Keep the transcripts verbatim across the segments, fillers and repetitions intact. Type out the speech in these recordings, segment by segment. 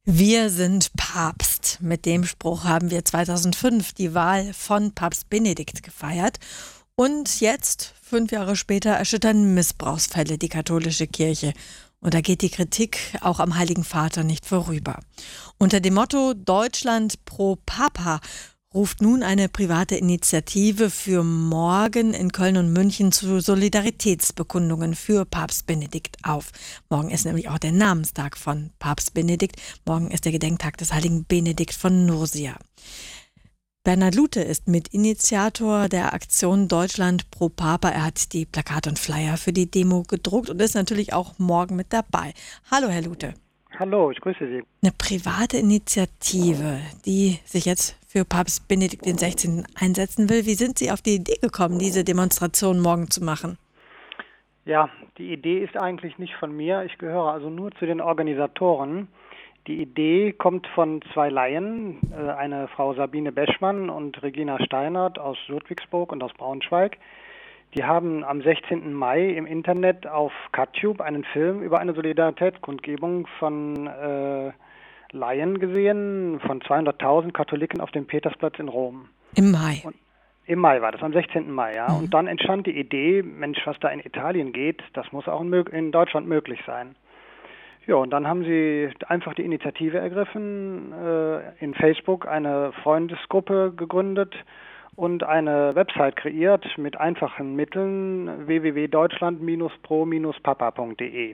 Wir sind Papst. Mit dem Spruch haben wir zweitausendfünf die Wahl von Papst Benedikt gefeiert. Und jetzt, fünf Jahre später, erschüttern Missbrauchsfälle die katholische Kirche. Und da geht die Kritik auch am Heiligen Vater nicht vorüber. Unter dem Motto Deutschland pro Papa ruft nun eine private Initiative für morgen in Köln und München zu Solidaritätsbekundungen für Papst Benedikt auf. Morgen ist nämlich auch der Namenstag von Papst Benedikt. Morgen ist der Gedenktag des heiligen Benedikt von Nursia. Bernhard Lute ist Mitinitiator der Aktion Deutschland pro Papa. Er hat die Plakate und Flyer für die Demo gedruckt und ist natürlich auch morgen mit dabei. Hallo, Herr Lute. Hallo, ich grüße Sie. Eine private Initiative, die sich jetzt für Papst Benedikt den Sechzehnten einsetzen will. Wie sind Sie auf die Idee gekommen, diese Demonstration morgen zu machen? Ja, die Idee ist eigentlich nicht von mir. Ich gehöre also nur zu den Organisatoren. Die Idee kommt von zwei Laien, eine Frau Sabine Beschmann und Regina Steinert aus Ludwigsburg und aus Braunschweig. Die haben am sechzehnten Mai im Internet auf KatTube einen Film über eine Solidaritätskundgebung von äh, Laien gesehen, von zweihunderttausend Katholiken auf dem Petersplatz in Rom. Im Mai? Und Im Mai war das, am sechzehnten Mai, ja. Mhm. Und dann entstand die Idee, Mensch, was da in Italien geht, das muss auch in, in Deutschland möglich sein. Ja, und dann haben sie einfach die Initiative ergriffen, äh, in Facebook eine Freundesgruppe gegründet und eine Website kreiert mit einfachen Mitteln, w w w punkt deutschland pro papa punkt de.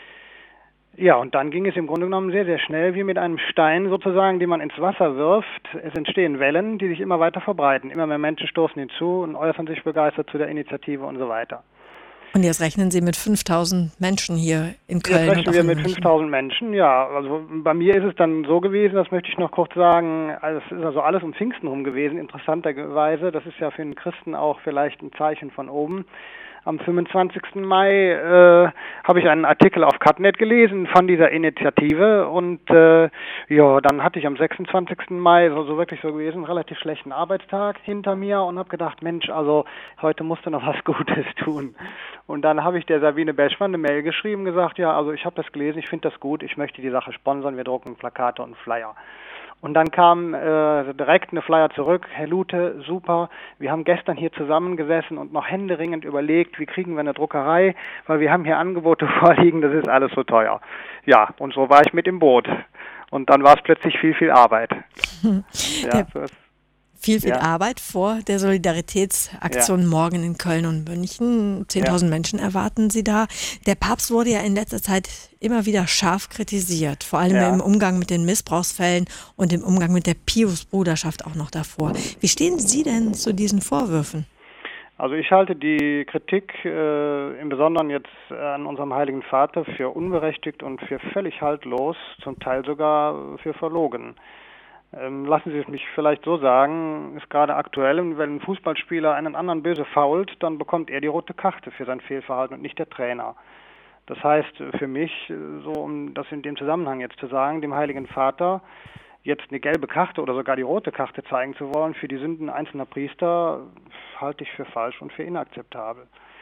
Ja, und dann ging es im Grunde genommen sehr, sehr schnell, wie mit einem Stein sozusagen, den man ins Wasser wirft. Es entstehen Wellen, die sich immer weiter verbreiten. Immer mehr Menschen stoßen hinzu und äußern sich begeistert zu der Initiative und so weiter. Und jetzt rechnen Sie mit fünftausend Menschen hier in Köln? Jetzt rechnen wir mit fünftausend Menschen, ja. Also bei mir ist es dann so gewesen, das möchte ich noch kurz sagen, also es ist also alles um Pfingsten rum gewesen, interessanterweise. Das ist ja für einen Christen auch vielleicht ein Zeichen von oben. Am fünfundzwanzigsten Mai äh, habe ich einen Artikel auf Catnet gelesen von dieser Initiative und äh, ja, dann hatte ich am sechsundzwanzigsten Mai, so, so wirklich so gewesen, einen relativ schlechten Arbeitstag hinter mir und habe gedacht, Mensch, also heute musst du noch was Gutes tun. Und dann habe ich der Sabine Beschmann eine Mail geschrieben, gesagt, ja, also ich habe das gelesen, ich finde das gut, ich möchte die Sache sponsern, wir drucken Plakate und Flyer. Und dann kam äh, direkt eine Flyer zurück, Herr Lute, super, wir haben gestern hier zusammengesessen und noch händeringend überlegt, wie kriegen wir eine Druckerei, weil wir haben hier Angebote vorliegen, das ist alles so teuer. Ja, und so war ich mit im Boot. Und dann war es plötzlich viel, viel Arbeit. Hm. Ja, so ist Viel, viel Ja. Arbeit vor der Solidaritätsaktion Ja. morgen in Köln und München. zehntausend Ja. Menschen erwarten Sie da. Der Papst wurde ja in letzter Zeit immer wieder scharf kritisiert, vor allem Ja. im Umgang mit den Missbrauchsfällen und im Umgang mit der Pius-Bruderschaft auch noch davor. Wie stehen Sie denn zu diesen Vorwürfen? Also ich halte die Kritik äh, im Besonderen jetzt an unserem Heiligen Vater für unberechtigt und für völlig haltlos, zum Teil sogar für verlogen. Ähm, lassen Sie es mich vielleicht so sagen, ist gerade aktuell, wenn ein Fußballspieler einen anderen böse fault, dann bekommt er die rote Karte für sein Fehlverhalten und nicht der Trainer. Das heißt für mich, so um das in dem Zusammenhang jetzt zu sagen, dem Heiligen Vater jetzt eine gelbe Karte oder sogar die rote Karte zeigen zu wollen für die Sünden einzelner Priester, halte ich für falsch und für inakzeptabel.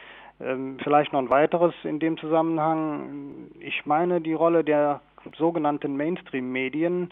Ähm, vielleicht noch ein weiteres in dem Zusammenhang. Ich meine, die Rolle der sogenannten Mainstream-Medien,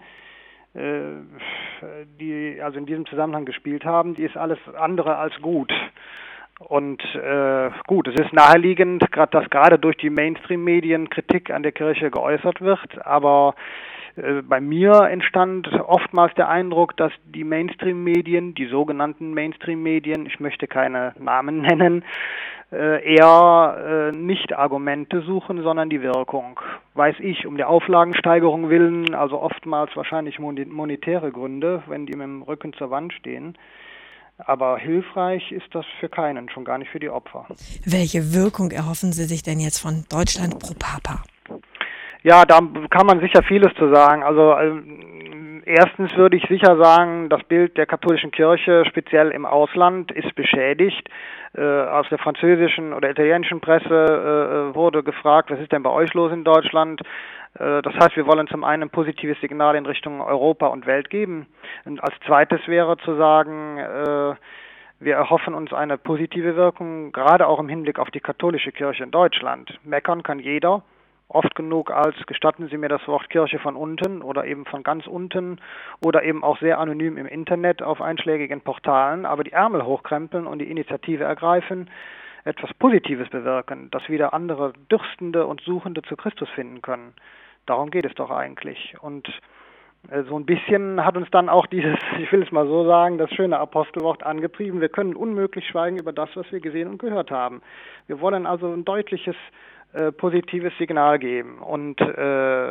die also in diesem Zusammenhang gespielt haben, die ist alles andere als gut. Und äh, gut, es ist naheliegend, grad, dass gerade durch die Mainstream-Medien Kritik an der Kirche geäußert wird, aber äh, bei mir entstand oftmals der Eindruck, dass die Mainstream-Medien, die sogenannten Mainstream-Medien, ich möchte keine Namen nennen, äh, eher äh, nicht Argumente suchen, sondern die Wirkung. Weiß ich, um der Auflagensteigerung willen, also oftmals wahrscheinlich monetäre Gründe, wenn die mit dem Rücken zur Wand stehen. Aber hilfreich ist das für keinen, schon gar nicht für die Opfer. Welche Wirkung erhoffen Sie sich denn jetzt von Deutschland pro Papa? Ja, da kann man sicher vieles zu sagen. Also ähm, erstens würde ich sicher sagen, das Bild der katholischen Kirche, speziell im Ausland, ist beschädigt. Äh, aus der französischen oder italienischen Presse äh, wurde gefragt, was ist denn bei euch los in Deutschland? Äh, das heißt, wir wollen zum einen ein positives Signal in Richtung Europa und Welt geben. Und als zweites wäre zu sagen, äh, wir erhoffen uns eine positive Wirkung, gerade auch im Hinblick auf die katholische Kirche in Deutschland. Meckern kann jeder. oft genug als, gestatten Sie mir das Wort, Kirche von unten oder eben von ganz unten oder eben auch sehr anonym im Internet auf einschlägigen Portalen, aber die Ärmel hochkrempeln und die Initiative ergreifen, etwas Positives bewirken, dass wieder andere Dürstende und Suchende zu Christus finden können. Darum geht es doch eigentlich. Und äh, so ein bisschen hat uns dann auch dieses, ich will es mal so sagen, das schöne Apostelwort angetrieben. Wir können unmöglich schweigen über das, was wir gesehen und gehört haben. Wir wollen also ein deutliches Äh, positives Signal geben. Und äh,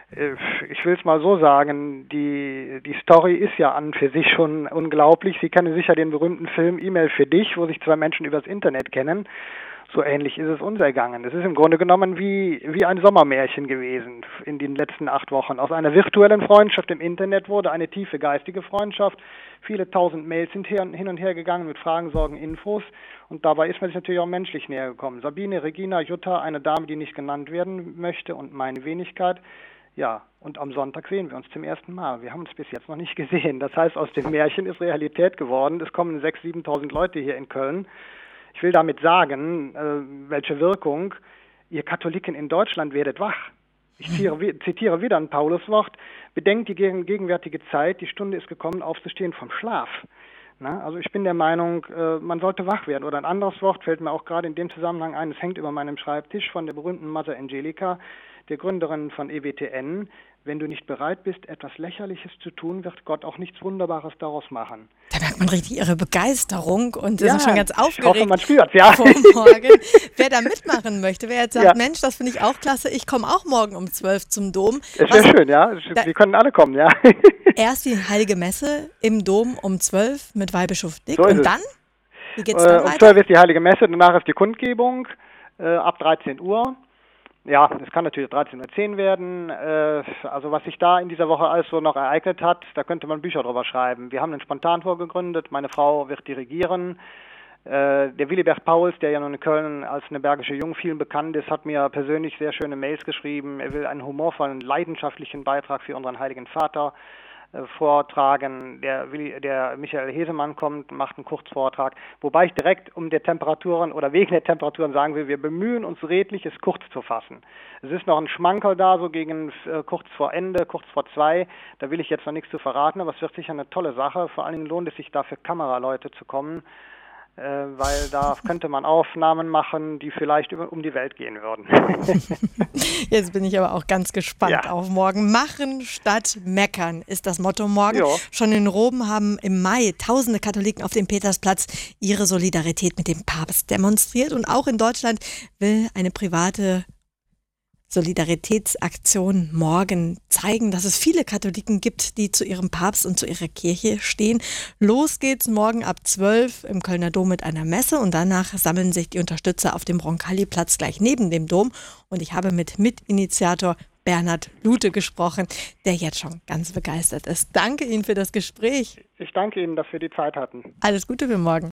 ich will es mal so sagen, die, die Story ist ja an für sich schon unglaublich. Sie kennen sicher den berühmten Film E-Mail für dich, wo sich zwei Menschen übers Internet kennen. So ähnlich ist es uns ergangen. Es ist im Grunde genommen wie, wie ein Sommermärchen gewesen in den letzten acht Wochen. Aus einer virtuellen Freundschaft im Internet wurde eine tiefe geistige Freundschaft. Viele tausend Mails sind hin und her gegangen mit Fragen, Sorgen, Infos. Und dabei ist man sich natürlich auch menschlich näher gekommen. Sabine, Regina, Jutta, eine Dame, die nicht genannt werden möchte, und meine Wenigkeit. Ja, und am Sonntag sehen wir uns zum ersten Mal. Wir haben uns bis jetzt noch nicht gesehen. Das heißt, aus dem Märchen ist Realität geworden. Es kommen sechstausend, siebentausend Leute hier in Köln. Ich will damit sagen, äh, welche Wirkung, ihr Katholiken in Deutschland werdet wach. Ich zitiere, zitiere wieder ein Pauluswort. Bedenkt die gegenwärtige Zeit, die Stunde ist gekommen, aufzustehen vom Schlaf. Na, also ich bin der Meinung, äh, man sollte wach werden. Oder ein anderes Wort fällt mir auch gerade in dem Zusammenhang ein, es hängt über meinem Schreibtisch, von der berühmten Mother Angelica, der Gründerin von E W T N. Wenn du nicht bereit bist, etwas Lächerliches zu tun, wird Gott auch nichts Wunderbares daraus machen. Da merkt man richtig ihre Begeisterung und ja, sind schon ganz aufgeregt. Ich hoffe, man spürt, ja. Vor morgen. Wer da mitmachen möchte, wer jetzt sagt, ja. Mensch, das finde ich auch klasse, ich komme auch morgen um zwölf zum Dom. Das wäre schön, ja. Sie können alle kommen, ja. Erst die Heilige Messe im Dom um zwölf mit Weihbischof Dick. So und es. dann? Wie geht's äh, dann um weiter? zwölf ist die Heilige Messe, danach ist die Kundgebung äh, ab dreizehn Uhr. Ja, es kann natürlich dreizehn Uhr zehn werden. Äh, also was sich da in dieser Woche alles so noch ereignet hat, da könnte man Bücher drüber schreiben. Wir haben einen Spontantor gegründet, meine Frau wird dirigieren. Äh, der Willibert Pauls, der ja nun in Köln als eine bergische Jungvielen bekannt ist, hat mir persönlich sehr schöne Mails geschrieben. Er will einen humorvollen, leidenschaftlichen Beitrag für unseren Heiligen Vater äh, vortragen. Der, Willi, der Michael Hesemann kommt, macht einen Kurzvortrag. Wobei ich direkt um der Temperaturen oder wegen der Temperaturen sagen will, wir bemühen uns redlich, es kurz zu fassen. Es ist noch ein Schmankerl da, so gegen äh, kurz vor Ende, kurz vor zwei. Da will ich jetzt noch nichts zu verraten, aber es wird sicher eine tolle Sache. Vor allen Dingen lohnt es sich da für Kameraleute zu kommen, weil da könnte man Aufnahmen machen, die vielleicht über, um die Welt gehen würden. Jetzt bin ich aber auch ganz gespannt ja. auf morgen. Machen statt meckern ist das Motto morgen. Jo. Schon in Rom haben im Mai tausende Katholiken auf dem Petersplatz ihre Solidarität mit dem Papst demonstriert. Und auch in Deutschland will eine private Solidaritätsaktion morgen zeigen, dass es viele Katholiken gibt, die zu ihrem Papst und zu ihrer Kirche stehen. Los geht's morgen ab zwölf im Kölner Dom mit einer Messe und danach sammeln sich die Unterstützer auf dem Roncalli-Platz gleich neben dem Dom. Und ich habe mit Mitinitiator Bernhard Lute gesprochen, der jetzt schon ganz begeistert ist. Danke Ihnen für das Gespräch. Ich danke Ihnen, dass wir die Zeit hatten. Alles Gute für morgen.